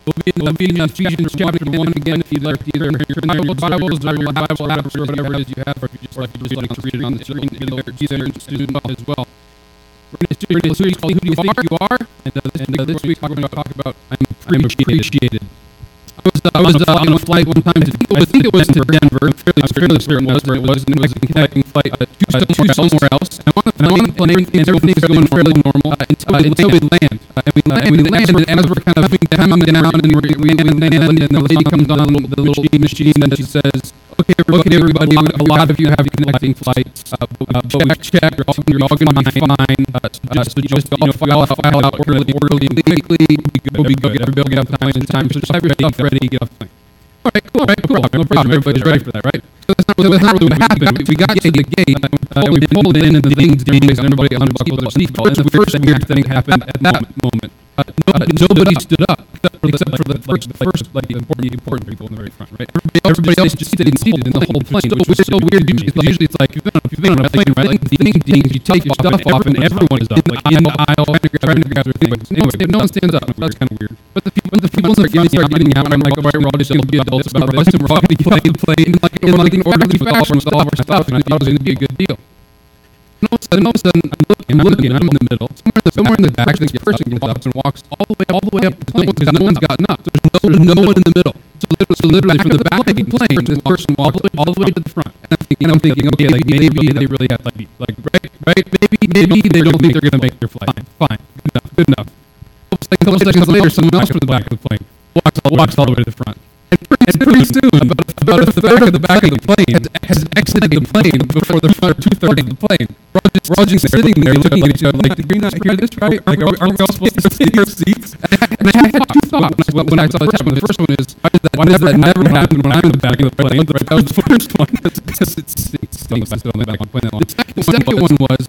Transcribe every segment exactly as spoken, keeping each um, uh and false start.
We'll be in, we'll be in Ephesians chapter one again. If you'd like to either your Bibles or your Bible apps or whatever it is you have, or if you just like, you just like to read it on the screen, it'll be there student as well. We're in a series called Who Do You Think You Are? And, uh, this, and uh, this week we're going to talk about I'm Appreciated. I was, uh, I was uh, on a flight one time to, I think it was to Denver. I'm fairly, fairly certain it was, it was, it was a connecting flight uh, to, to somewhere else. And on the plane, and everything is going fairly normal uh, until, uh, until we land. Uh, and, we land and we land, and as we're kind of coming down, and we, we, we land, and the lady comes on the little machine, and she says, okay, okay, everybody, a lot of you have connecting flights, uh, uh, but we've checked, you're all, you're all going to be fine, uh, so just, so just you know, file, file out orderly, orderly, and quickly, we'll be good, everybody will get off time, and time, so just have your stuff ready, get off the plane. All right, cool, all right, cool, no problem, everybody's ready for that, right? So that's not, so that's not really what happened. We, we got to the gate, uh, and we pulled in, and the things ding, and everybody unbuckled their seatbelt, and the first weird thing happened at that moment. Uh, no, uh, nobody stood up except for the first, the first, like the important, important people in the very front, right? Everybody, everybody else just stayed seated in the whole plane, which is so weird. Usually, usually it's like if you've been on, if you've been on a plane, right? Like the thing dings, you take your stuff off, and everyone is up, like in the aisle, trying to grab their things. Anyway, no one stands up. That's kind of weird. But the people, when the people start getting, start getting out, I'm like, all right, we're all just going to be adults about this, and we're all going to play the plane like in like an orderly fashion with all of our stuff, and I thought it was going to be a good deal. And all of a sudden, all of a sudden, I'm looking, I'm looking, I'm in the middle. Somewhere in the, somewhere in the back, this person gets up and walks all the way, all the way up the plane because no one's gotten up. There's no, there's no one in the middle. So literally, so literally from the back of the plane, this person walks all the way, all the way to the front. And I'm thinking, and I'm thinking, okay, like maybe they really have like, like right, right, maybe, maybe they don't think they're going to make their flight. Fine, fine, good enough, good enough. A couple seconds later, someone else from the back of the plane walks all, walks all the way to the front. And pretty, and pretty soon, about, about a third of the back of the plane has, has exited the plane before the front two-thirds of the plane. We're all just, we're all just sitting there looking at each other like, did we not hear this right? Like, are we, aren't we all supposed to sit in our seats? And I had two thoughts when, when I saw this happen. The first one is, why does that, why does that never happen when I'm in the back of the plane? That was the first one. Because it stinks to sit on the back of the plane that long. The second one was,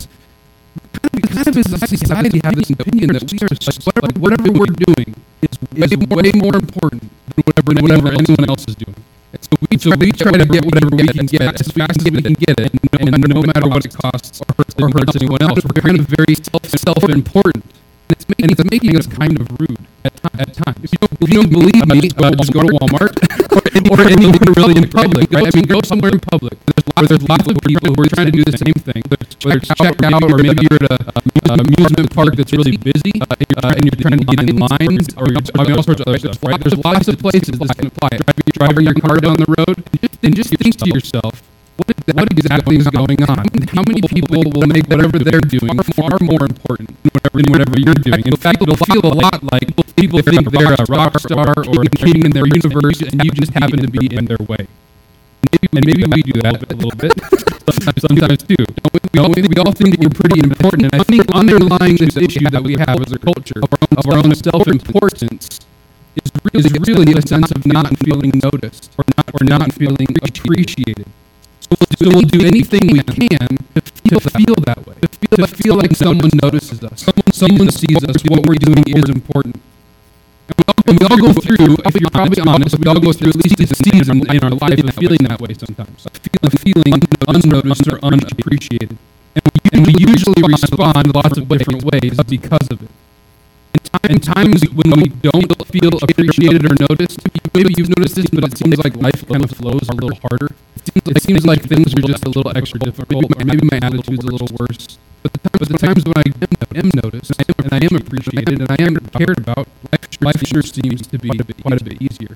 kind of as a society have this opinion that we are, like, whatever we're doing is way, way more important than whatever, whatever anyone else is doing. And so we, so we try to get whatever we can get as fast as we can get it, and, and no matter what it costs or hurts, or hurts anyone else. We're kind of very self, self-important. And it's, and it's making us kind of rude at, at times. If you don't, if you don't believe me, well, just go to Walmart or, any, or anywhere really in public, right? I mean, go somewhere in public. There's lots, there's lots of people who are trying to do the same thing. Whether it's checked out or maybe you're at an amusement park that's really busy uh, and you're trying to get in lines or you're, I mean, all sorts of other stuff, right? There's lots of places this can apply. Driving, driving your car down the road and just think to yourself, What, what exactly is going on? How many people will make whatever they're doing far more important than whatever, than whatever you're doing? In fact, it'll feel a lot like people think they're a rock star or a king in their universe, and you just happen to be in their way. Maybe, and maybe we do that a little bit, sometimes, sometimes too. We all, we all think we're pretty important, and I think underlying this issue that we have as a culture of our own, of our own self-importance is really, is really a sense of not feeling noticed or not, or not feeling appreciated. So we'll do anything we can to feel, to feel that way, to feel, to feel like someone notices us, someone, someone sees us, what we're doing is important. And we, all, and we all go through, if you're probably honest, we all go through at least a season in our life of feeling that way sometimes, of feeling unnoticed or unappreciated. And we, and we usually respond lots of different ways because of it. In times when we don't feel appreciated or noticed, maybe you've noticed this, but it seems like life kind of flows a little harder. It seems, it seems like things are just a little extra difficult, or maybe my attitude's a little worse. But the, time, but the times when I am noticed, and I am appreciated, and I am cared about, life, life sure seems to be quite a bit easier.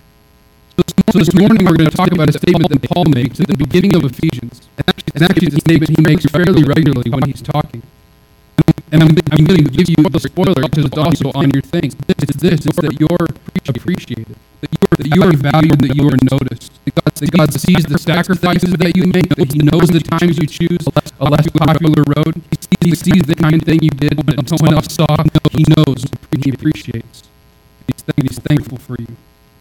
So this morning we're going to talk about a statement that Paul makes at the beginning of Ephesians. And actually, it's actually a statement he makes fairly regularly when he's talking. And I'm, I'm going to give you the spoiler because it's also on your thing. It's this, it's that you're appreciated, that you're, that you are valued, that you are noticed. That God, that God sees the sacrifices that you make, that he knows the times you choose a less popular road. He sees, he sees the kind of thing you did that someone else saw. He knows, he appreciates. And he's thankful for you.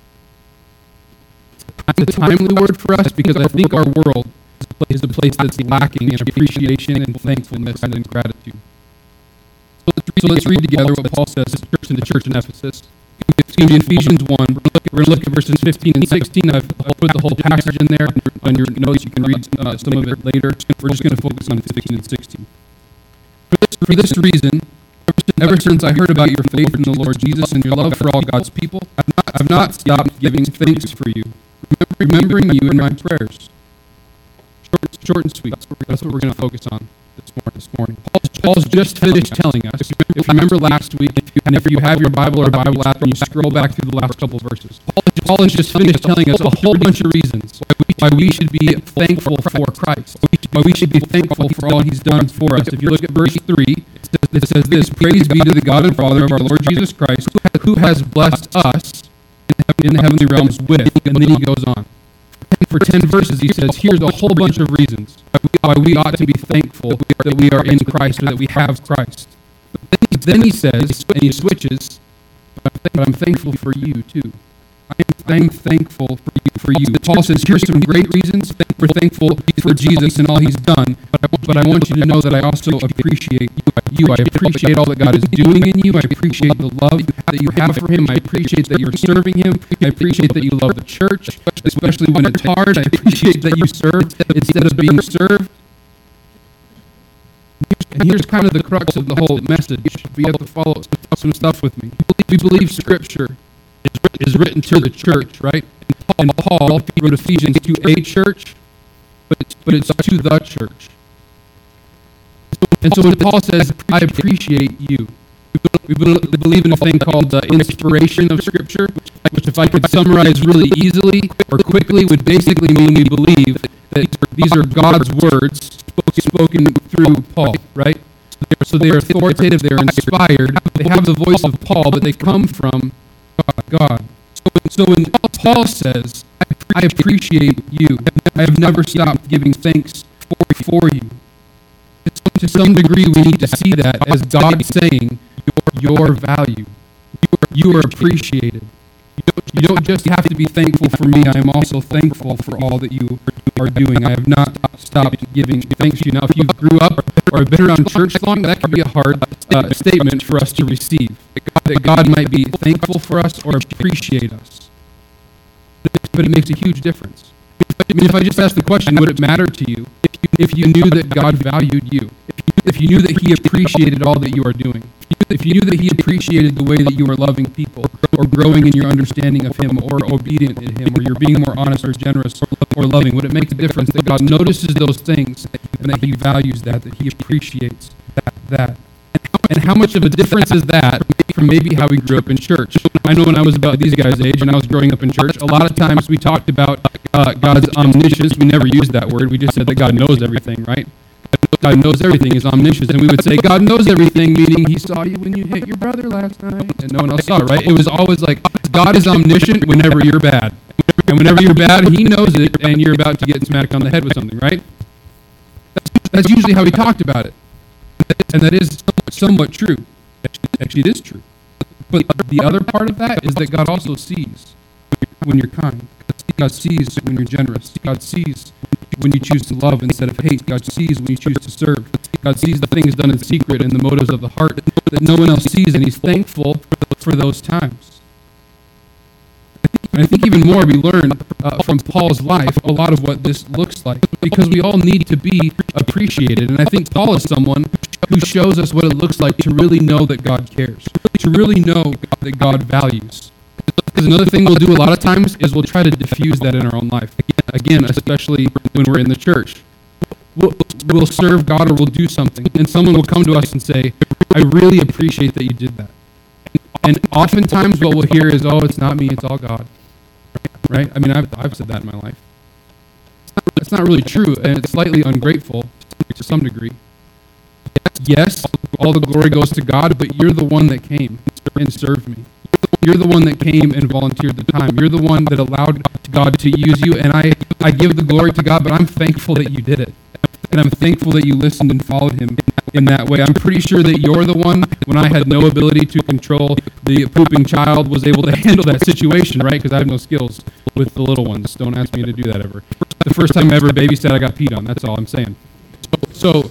It's a timely word for us because I think our world is a place that's lacking in appreciation and thankfulness and gratitude. So let's, read, so let's read together what Paul says to the church in Ephesus. It's going to be Ephesians one. We're going to look at verses fifteen and sixteen. I've put the whole passage in there on your notes. You can read uh, some of it later. We're just going to focus on fifteen and sixteen. For this, for this reason, Ever since I heard about your faith in the Lord Jesus and your love for all God's people, I've not, I've not stopped giving thanks for you, remembering you in my prayers. Short, short and sweet. That's what we're going to focus on this morning. This morning. Paul's just finished telling us, if you remember last week, and if you have your Bible or Bible app and you scroll back through the last couple of verses, Paul has just finished telling us a whole bunch of reasons why we should be thankful for Christ, why we should be thankful for all he's done for us. If you look at verse three, it says this: "Praise be to the God and Father of our Lord Jesus Christ, who has blessed us in the heavenly realms with," and then he goes on. For ten verses, he says, here's a whole bunch of reasons why we ought to be thankful that we are in Christ or that we have Christ. But then he says, and he switches, but I'm thankful for you too. I'm thankful for you. For you. Paul says, here's some great reasons we're thankful for Jesus and all he's done, but I want you to know that I also appreciate you. I appreciate all that God is doing in you. I appreciate the love that you have for him. I appreciate that you're serving him. I appreciate that you love the church, especially when it's hard. I appreciate that you serve instead of being served. And here's kind of the crux of the whole message. You have to follow some stuff with me. We believe Scripture is written to the church, right? And Paul wrote Ephesians to a church, but it's, but it's to the church. And so when Paul says, I appreciate you, we believe in a thing called the inspiration of Scripture, which if I could summarize really easily or quickly would basically mean we believe that these are God's words spoken through Paul, right? So they are authoritative, they're inspired, they have the voice of Paul, but they come from God. So when Paul says, I appreciate you, I have never stopped giving thanks for you. To some degree, we need to see that as God saying, your value. You are appreciated. You don't just have to be thankful for me. I am also thankful for all that you are doing. I have not stopped giving thanks to you. Now, if you grew up or have been around church long, that could be a hard uh, statement for us to receive. That God might be thankful for us or appreciate us. But it makes a huge difference. I mean, if I just asked the question, would it matter to you if you knew that God valued you? If you knew that he appreciated all that you are doing? If you knew that he appreciated the way that you are loving people, or growing in your understanding of him, or obedient to him, or you're being more honest or generous or loving, would it make a difference that God notices those things and that he values that, that he appreciates that? that? And how much of a difference is that from maybe how we grew up in church? I know when I was about these guys' age and I was growing up in church, a lot of times we talked about uh, God's omniscience. We never used that word. We just said that God knows everything, right? God knows everything. He's omniscient. And we would say, God knows everything, meaning he saw you when you hit your brother last night, and no one else saw it, right? It was always like, God is omniscient whenever you're bad. And whenever you're bad, he knows it, and you're about to get smacked on the head with something, right? That's usually how he talked about it. And that is somewhat true. Actually, it is true. But the other part of that is that God also sees when you're kind. God sees when you're generous. God sees when you choose to love instead of hate. God sees when you choose to serve. God sees the things done in secret and the motives of the heart that no one else sees, and he's thankful for those times. And I think even more we learn uh, from Paul's life a lot of what this looks like, because we all need to be appreciated. And I think Paul is someone who shows us what it looks like to really know that God cares, to really know that God values. Because another thing we'll do a lot of times is we'll try to diffuse that in our own life. Again, especially when we're in the church. We'll, we'll serve God or we'll do something, and someone will come to us and say, I really appreciate that you did that. And oftentimes what we'll hear is, oh, it's not me, it's all God. Right? I mean, I've, I've said that in my life. It's not really true, and it's slightly ungrateful to some degree. Yes, all the glory goes to God, but you're the one that came and served me. You're the one that came and volunteered the time. You're the one that allowed God to use you, and I, I give the glory to God, but I'm thankful that you did it. And I'm thankful that you listened and followed him in that way. I'm pretty sure that you're the one, when I had no ability to control the pooping child, was able to handle that situation, right? Because I have no skills with the little ones. Don't ask me to do that ever. The first time I ever babysat, I got peed on. That's all I'm saying. So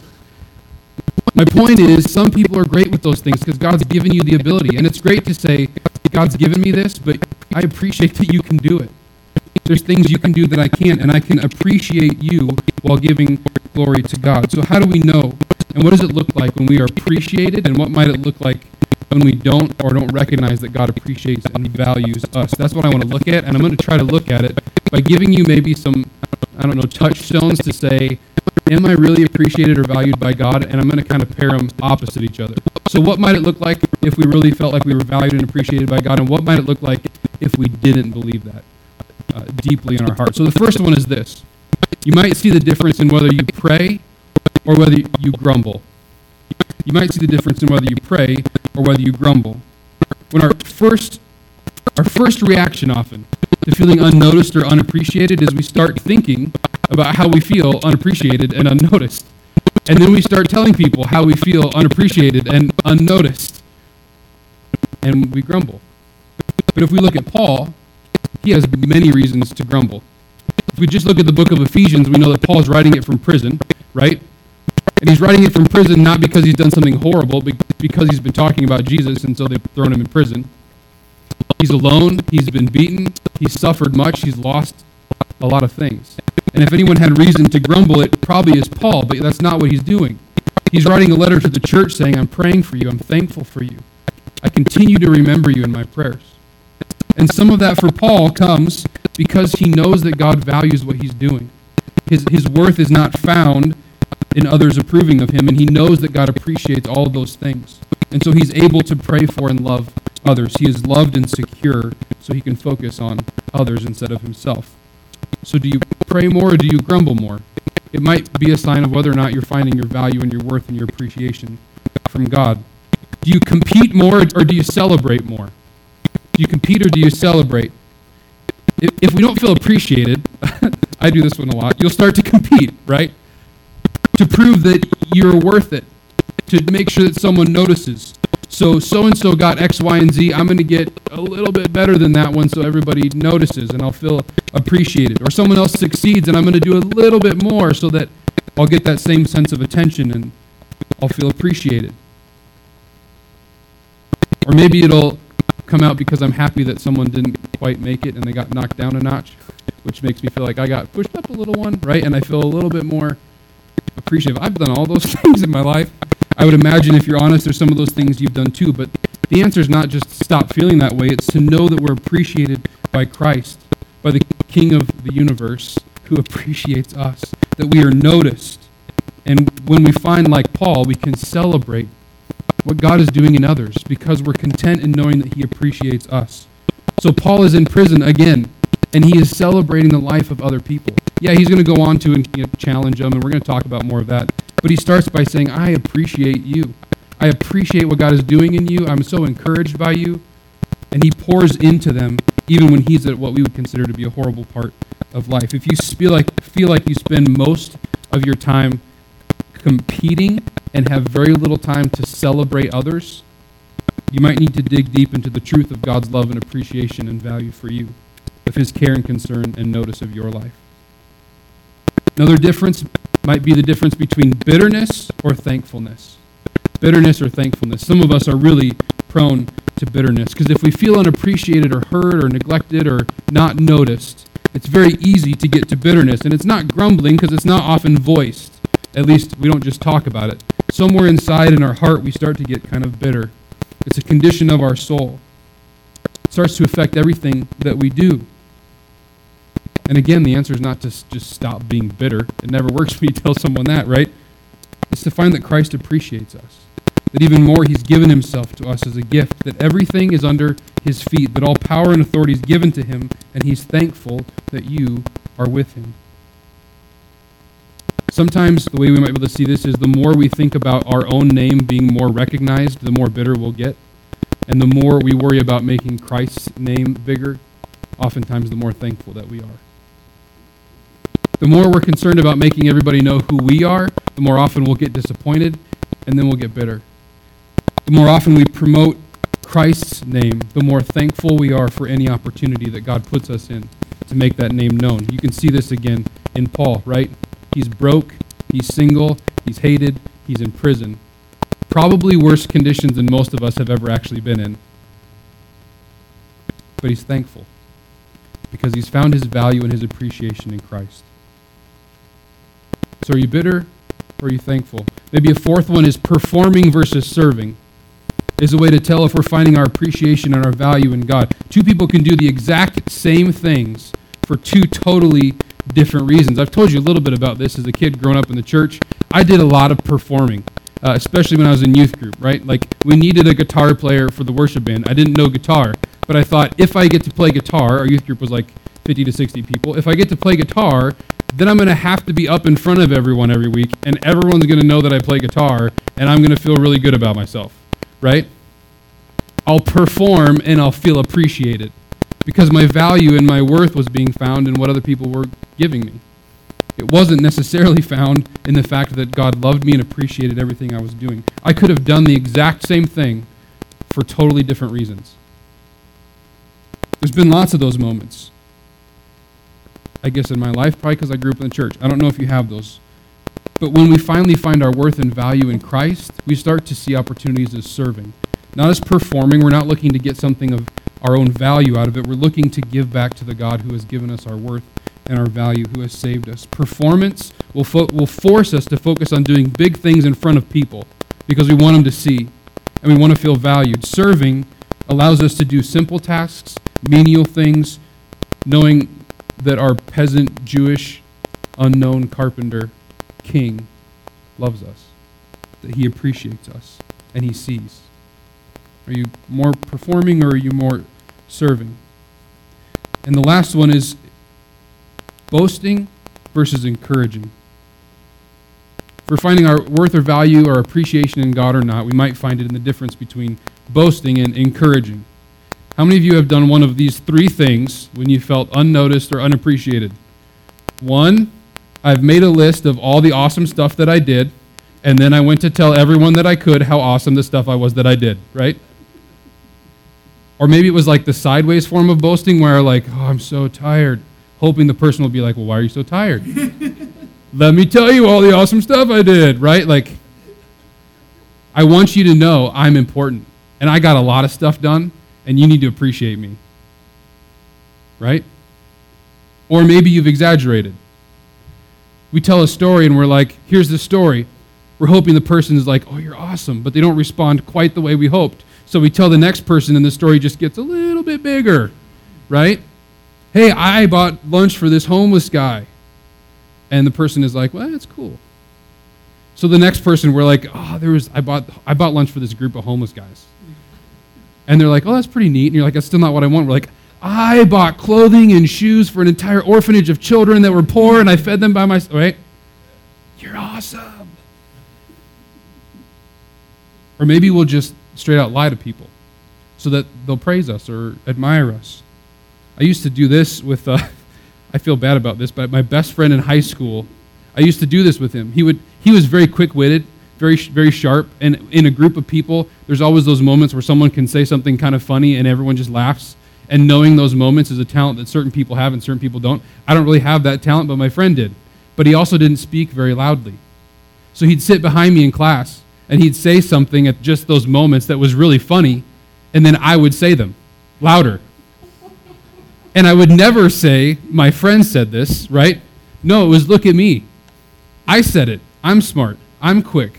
my point is, some people are great with those things because God's given you the ability. And it's great to say, God's given me this, but I appreciate that you can do it. There's things you can do that I can't, and I can appreciate you while giving glory to God. So how do we know And what does it look like when we are appreciated, and what might it look like when we don't or don't recognize that God appreciates and values us? That's what I want to look at, and I'm going to try to look at it by giving you maybe some, I don't know, touchstones to say, am I really appreciated or valued by God? And I'm going to kind of pair them opposite each other. So what might it look like if we really felt like we were valued and appreciated by God, and what might it look like if we didn't believe that uh, deeply in our heart? So the first one is this. You might see the difference in whether you pray or whether you grumble. You might see the difference in whether you pray or whether you grumble. When our first, our first reaction often to feeling unnoticed or unappreciated is we start thinking about how we feel unappreciated and unnoticed. And then we start telling people how we feel unappreciated and unnoticed. And we grumble. But if we look at Paul, he has many reasons to grumble. If we just look at the book of Ephesians, we know that Paul's writing it from prison, right? And he's writing it from prison not because he's done something horrible, but because he's been talking about Jesus, and so they've thrown him in prison. He's alone. He's been beaten. He's suffered much. He's lost a lot of things. And if anyone had reason to grumble, it probably is Paul, but that's not what he's doing. He's writing a letter to the church saying, I'm praying for you. I'm thankful for you. I continue to remember you in my prayers. And some of that for Paul comes because he knows that God values what he's doing. His, his worth is not found in others approving of him, and he knows that God appreciates all of those things. And so he's able to pray for and love others. He is loved and secure, so he can focus on others instead of himself. So do you pray more or do you grumble more? It might be a sign of whether or not you're finding your value and your worth and your appreciation from God. Do you compete more or do you celebrate more? Do you compete or do you celebrate? If, if we don't feel appreciated, I do this one a lot, you'll start to compete, right? To prove that you're worth it, to make sure that someone notices. So, so-and-so got X, Y, and Z. I'm going to get a little bit better than that one so everybody notices and I'll feel appreciated. Or someone else succeeds and I'm going to do a little bit more so that I'll get that same sense of attention and I'll feel appreciated. Or maybe it'll come out because I'm happy that someone didn't quite make it and they got knocked down a notch, which makes me feel like I got pushed up a little one, right? And I feel a little bit more appreciative. I've done all those things in my life. I would imagine if you're honest, there's some of those things you've done too, but the answer is not just to stop feeling that way. It's to know that we're appreciated by Christ, by the King of the universe who appreciates us, that we are noticed. And when we find, like Paul, we can celebrate what God is doing in others because we're content in knowing that he appreciates us. So Paul is in prison again, and he is celebrating the life of other people. Yeah, he's going to go on to and you know, challenge them, and we're going to talk about more of that. But he starts by saying, I appreciate you. I appreciate what God is doing in you. I'm so encouraged by you. And he pours into them, even when he's at what we would consider to be a horrible part of life. If you feel like, feel like you spend most of your time competing and have very little time to celebrate others, you might need to dig deep into the truth of God's love and appreciation and value for you, of his care and concern and notice of your life. Another difference might be the difference between bitterness or thankfulness. Bitterness or thankfulness. Some of us are really prone to bitterness because if we feel unappreciated or hurt or neglected or not noticed, it's very easy to get to bitterness. And it's not grumbling because it's not often voiced. At least we don't just talk about it. Somewhere inside in our heart we start to get kind of bitter. It's a condition of our soul. It starts to affect everything that we do. And again, the answer is not to just stop being bitter. It never works when you tell someone that, right? It's to find that Christ appreciates us. That even more, he's given himself to us as a gift. That everything is under his feet. That all power and authority is given to him. And he's thankful that you are with him. Sometimes the way we might be able to see this is the more we think about our own name being more recognized, the more bitter we'll get. And the more we worry about making Christ's name bigger, oftentimes the more thankful that we are. The more we're concerned about making everybody know who we are, the more often we'll get disappointed, and then we'll get bitter. The more often we promote Christ's name, the more thankful we are for any opportunity that God puts us in to make that name known. You can see this again in Paul, right? He's broke, he's single, he's hated, he's in prison. Probably worse conditions than most of us have ever actually been in. But he's thankful because he's found his value and his appreciation in Christ. So are you bitter or are you thankful? Maybe a fourth one is performing versus serving. Is a way to tell if we're finding our appreciation and our value in God. Two people can do the exact same things for two totally different reasons. I've told you a little bit about this as a kid growing up in the church. I did a lot of performing, uh, especially when I was in youth group, right? Like, we needed a guitar player for the worship band. I didn't know guitar, but I thought if I get to play guitar, our youth group was like fifty to sixty people, if I get to play guitar, then I'm going to have to be up in front of everyone every week, and everyone's going to know that I play guitar, and I'm going to feel really good about myself, right? I'll perform, and I'll feel appreciated, because my value and my worth was being found in what other people were giving me. It wasn't necessarily found in the fact that God loved me and appreciated everything I was doing. I could have done the exact same thing for totally different reasons. There's been lots of those moments, I guess, in my life, probably because I grew up in the church. I don't know if you have those. But when we finally find our worth and value in Christ, we start to see opportunities as serving. Not as performing. We're not looking to get something of our own value out of it. We're looking to give back to the God who has given us our worth and our value, who has saved us. Performance will, fo- will force us to focus on doing big things in front of people because we want them to see and we want to feel valued. Serving allows us to do simple tasks, menial things, knowing that our peasant, Jewish, unknown carpenter king loves us, that he appreciates us, and he sees. Are you more performing or are you more serving? And the last one is boasting versus encouraging. If we're finding our worth or value or appreciation in God or not, we might find it in the difference between boasting and encouraging. How many of you have done one of these three things when you felt unnoticed or unappreciated? One, I've made a list of all the awesome stuff that I did, and then I went to tell everyone that I could how awesome the stuff I was that I did, right? Or maybe it was like the sideways form of boasting where like, oh, I'm so tired, hoping the person will be like, well, why are you so tired? Let me tell you all the awesome stuff I did, right? Like, I want you to know I'm important, and I got a lot of stuff done, and you need to appreciate me, right? Or maybe you've exaggerated. We tell a story, and we're like, here's the story. We're hoping the person is like, oh, you're awesome, but they don't respond quite the way we hoped. So we tell the next person, and the story just gets a little bit bigger, right? Hey, I bought lunch for this homeless guy. And the person is like, well, that's cool. So the next person, we're like, oh, there was I bought I bought lunch for this group of homeless guys. And they're like, oh, that's pretty neat. And you're like, that's still not what I want. We're like, I bought clothing and shoes for an entire orphanage of children that were poor, and I fed them by myself. Right? You're awesome. Or maybe we'll just straight out lie to people so that they'll praise us or admire us. I used to do this with, uh, I feel bad about this, but my best friend in high school, I used to do this with him. He would, he was very quick-witted, very, very sharp, and in a group of people, there's always those moments where someone can say something kind of funny and everyone just laughs. And knowing those moments is a talent that certain people have and certain people don't. I don't really have that talent, but my friend did. But he also didn't speak very loudly. So he'd sit behind me in class, and he'd say something at just those moments that was really funny, and then I would say them louder. And I would never say, my friend said this, right? No, it was, look at me. I said it. I'm smart. I'm quick.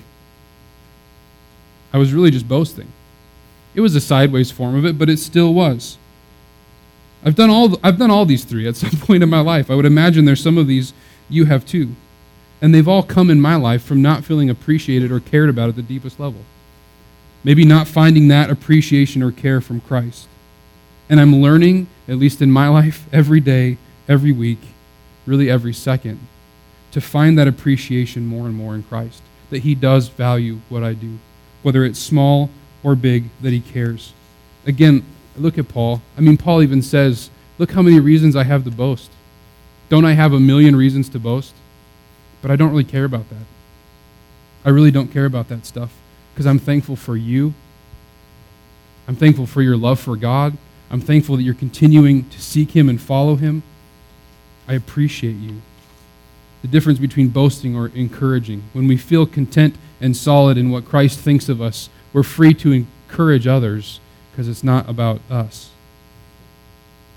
I was really just boasting. It was a sideways form of it, but it still was. I've done all I've done all these three at some point in my life. I would imagine there's some of these you have too. And they've all come in my life from not feeling appreciated or cared about at the deepest level. Maybe not finding that appreciation or care from Christ. And I'm learning, at least in my life, every day, every week, really every second, to find that appreciation more and more in Christ, that he does value what I do, whether it's small or big, that he cares. Again, look at Paul. I mean, Paul even says, look how many reasons I have to boast. Don't I have a million reasons to boast? But I don't really care about that. I really don't care about that stuff because I'm thankful for you. I'm thankful for your love for God. I'm thankful that you're continuing to seek him and follow him. I appreciate you. The difference between boasting or encouraging. When we feel content and solid in what Christ thinks of us, we're free to encourage others because it's not about us.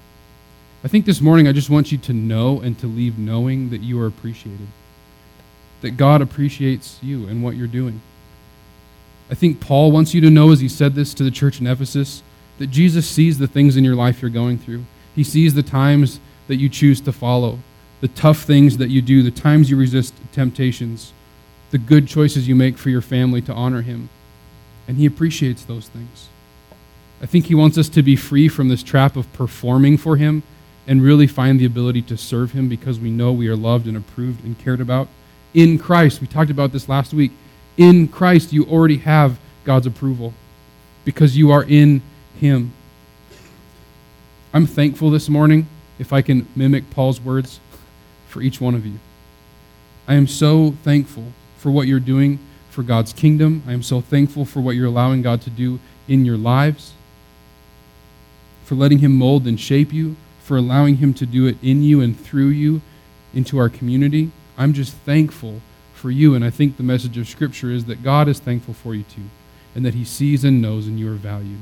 I think this morning I just want you to know and to leave knowing that you are appreciated. that God appreciates you and what you're doing. I think Paul wants you to know, as he said this to the church in Ephesus, that Jesus sees the things in your life you're going through. He sees the times that you choose to follow, the tough things that you do, the times you resist temptations, the good choices you make for your family to honor him. And he appreciates those things. I think he wants us to be free from this trap of performing for him and really find the ability to serve him because we know we are loved and approved and cared about in Christ. We talked about this last week. In Christ, you already have God's approval because you are in him. I'm thankful this morning, if I can mimic Paul's words, for each one of you. I am so thankful for what you're doing for God's kingdom. I am so thankful for what you're allowing God to do in your lives, for letting him mold and shape you, for allowing him to do it in you and through you into our community. I'm just thankful for you, and I think the message of Scripture is that God is thankful for you too, and that he sees and knows and you are valued.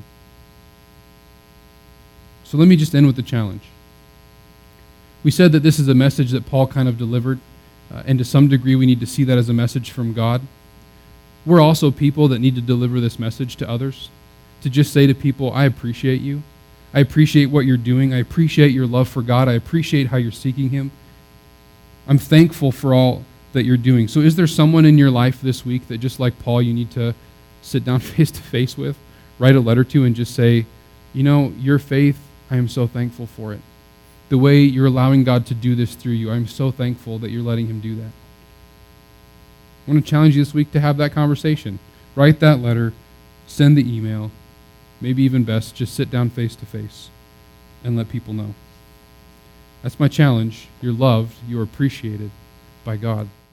So let me just end with the challenge. We said that this is a message that Paul kind of delivered, uh, and to some degree we need to see that as a message from God. We're also people that need to deliver this message to others, to just say to people, I appreciate you. I appreciate what you're doing. I appreciate your love for God. I appreciate how you're seeking him. I'm thankful for all that you're doing. So is there someone in your life this week that, just like Paul, you need to sit down face to face with, write a letter to, and just say, you know, your faith, I am so thankful for it. The way you're allowing God to do this through you, I'm so thankful that you're letting him do that. I want to challenge you this week to have that conversation. Write that letter, send the email, maybe even best, just sit down face to face and let people know. That's my challenge. You're loved, you're appreciated by God.